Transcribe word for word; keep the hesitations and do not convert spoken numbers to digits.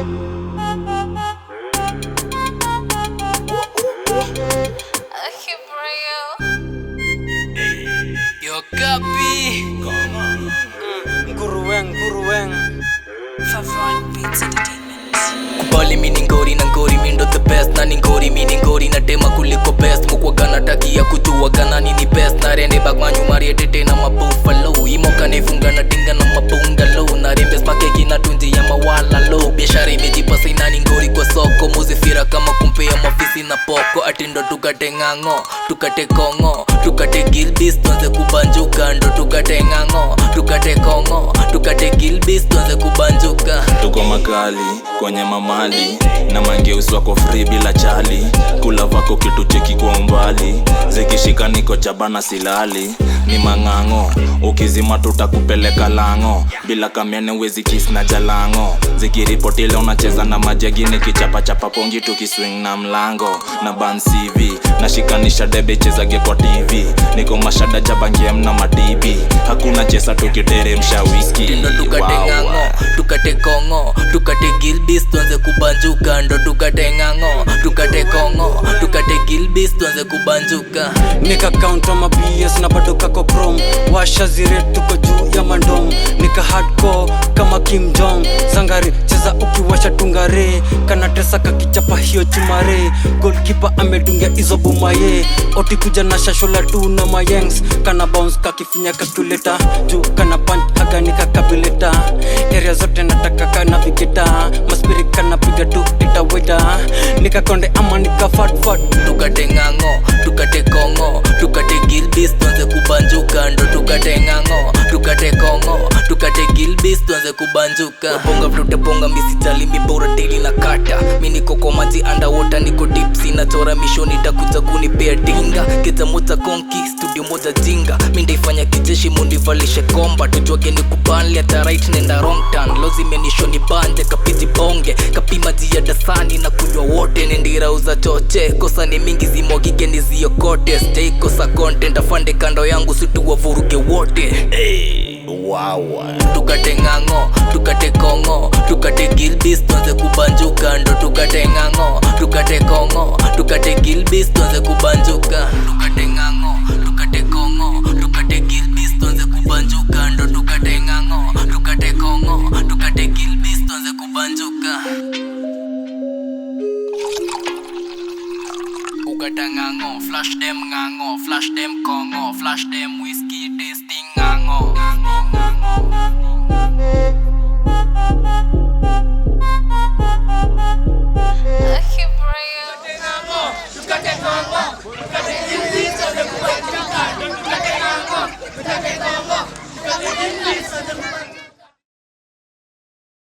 Yo Kapi Nguruweng, Nguruweng Favron Beats Entertainment. Kubali mini ngori na ngori mindo the best. Na ni ngori mini ngori na tema kuliko best. Mukwaga nataki ya kujua gana nini best. Na rende bagmanyu marietete na mabuffalo. Imoka nefunga na tinga na mabungalow. Na rembes makeki na tunji ya mawala low. Biashara imejipasa ina ni ngori kwa soko. Muzifira kama kumpea mafisi na poko. Atindo tukate ngango, tukate kongo, tukate gilbis tuanze kubanjuka. Ndo tukate ngango, tukate kongo, tukate gilbis tuanze kubanjuka. Tuko makali kwenye mamali na mangeuswa kwa free bila chali. Kula vako kitu cheki kwa umbali. Zikishika niko chabana silali. Ni mangango, ukizima tutakupeleka lango. Bila kamiane wezi kiss na jalango. Zikiripotile unacheza na majagini. Kichapa chapa pongi tukiswing na mlango. Na ban C V, nashikanisha debe chezage kwa T V. Niko mashada jabangie mna madibi. Hakuna chesa tukiteremsha whisky. Tindo tukate ngango, tukate kongo, tukate gilbis tuanze kubanjuka. Ndo tukate ngango, tukate kongo, tukate gilbis tuanze kubanjuka. Nika count on my B S na bado kako chrome. Washa zire tuko juu ya mandong. Nika hardcore kama Kim Jong. Sangari cheza ukiwasha tungare. Kana tesa kakichapa hiyo chumare. Goalkeeper amedungia izo bumaye. Oti kuja na shashola tu na mayengs. Kana bounce kakifinya kakuleta. Juu kana punch haga nika kabileta. Area zote nataka kana viketa. Maspiri kana piga tu itaweta. Nika konde ama nika fat fat. Tukate ngango, tukate kongo, tukate gilbis tuanze kubanjuka. Ndo tukate ngango, tukate kongo, tukate gilbis tuanze kubanjuka. Bonga flute bonga misitali mibora daily na kata. Mini koko maji underwater niko deep. Sina chora misho nitakuja kunipea dinga. Keza moja konki, studio moja jinga. Mindaifanya kijeshi mundivalishe komba. Tujuake ni kubanli ata right nenda wrong turn. Lozi menisho ni banje kapizi bonge. Kapi maji ya dasani na kunywa wote. Nendira uza choche, kosa ni mingi zimogike ni ziyo kote. Stay kosa content, afande kando yangu situ wavuruge wote. Hey, wow. Tukate ngango, tukate kongo, tukate gilbis tuanze kubanjuka. Ndo tukate ngango, tukate kongo, tukate gilbis tuanze kubanjuka. Tukate ngango, tukate kongo, tukate gilbis tuanze kubanjuka. Ndo tukate ngango, tukate kongo, tukate gilbis tuanze kubanjuka. Ukata ngango, flash them ngango, flash them kongo, flash them whiskey tasting ngango. Tukate ngango, tukate kongo, tukate